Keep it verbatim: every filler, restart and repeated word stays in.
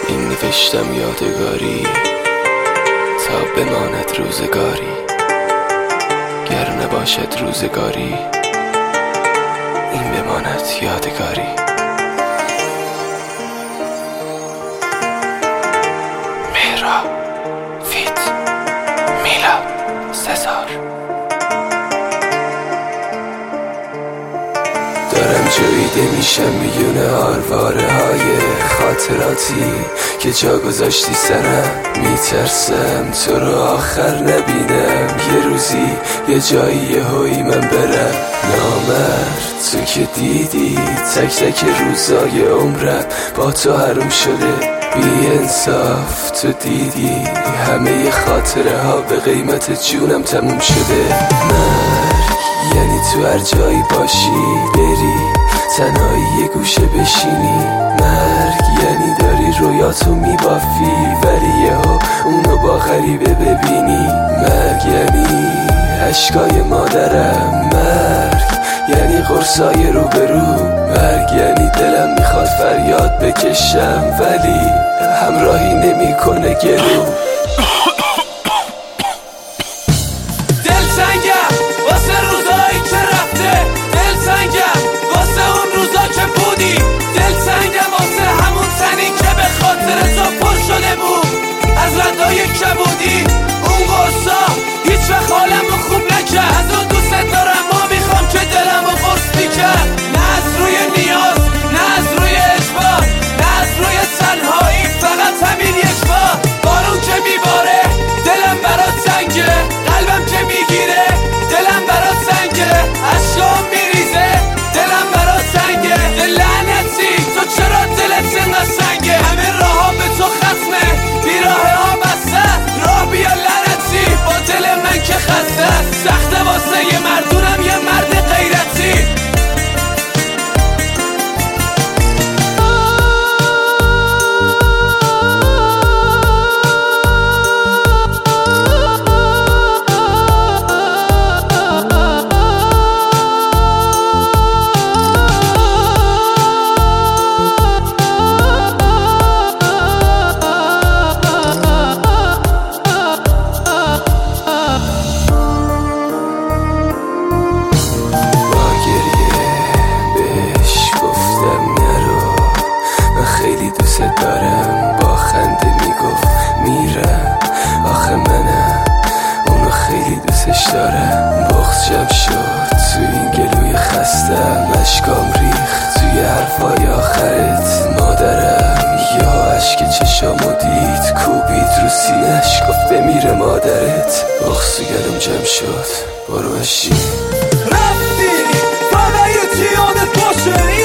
این نوشتم یادگاری تا بماند روزگاری، گر نباشد روزگاری این بماند یادگاری. مهرا فیت میلاد سزار. دارم جویده میشم میونه آرواره های خاطراتی که جا گذاشتی سرم. میترسم تو رو آخر نبینم، یه روزی یه جایی یه هایی من برم. نامرد تو که دیدی تک تک روزای عمرم با تو حروم شده. بی انصاف تو دیدی همه خاطره ها به قیمت جونم تموم شده. مرگ یعنی تو هر جایی باشی بری تنهایی یه گوشه بشینی. مرگ یعنی داری رویاتو میبافی ولی یهو اونو با غریبه ببینی. مرگ یعنی عشقای مادرم. مرگ یعنی قرصای روبرو. مرگ یعنی دلم میخواد فریاد بکشم ولی همراهی نمیکنه گلو. دل سنگم واسه روزایی که رفته، دل سنگم واسه اون روزا که بودی، دل سنگم واسه همون تنی که به خاطر تو پر شده بود از ردای کبودی. اون قرصا هیچ وقت حالمو خوب نکرد، از اون دوست دارم ما میخوام که دلمو قرص میکرد. نه از روی نیاز، نه از روی اجبار، نه از روی تنهایی، فقط همین یک بار. بارون که میباره دلم برات سنگه، قلبم که میگیره دلم برات سنگه، اشکام میریزه دلم برات سنگه. دل لعنتی تو چرا دلت اینقدر سنگه؟ همه راه ها به تو ختمه، بیراه ها بسته، راه بیا لعنتی با دل من که خسته. سخته واسه یه مردونم یه مرد غیرتی. دارم با خنده میگفت میرم، آخه منم اونو خیلی دوستش دارم. بغض جمع شد تو این گلوی خستم، اشکام ریخت توی حرفای آخرت. مادرم یا عشق چشامو دید کوبید رو سینش گفت بمیره مادرت. بغض تو گلوم جمع شد برو بشین. رفتی فقط یه چی یادت باشه